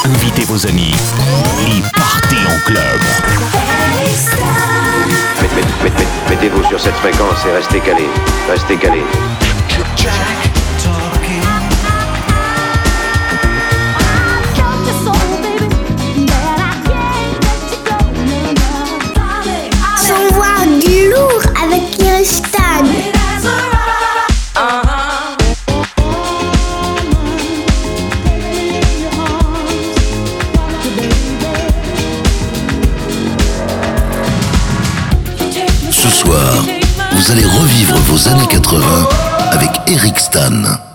Invitez vos amis et partez en club. Mettez-vous sur cette fréquence et restez calés. Restez calés. Sans voir du lourd avec Kiristan. Ce soir, vous allez revivre vos années 80 avec Eric Stan.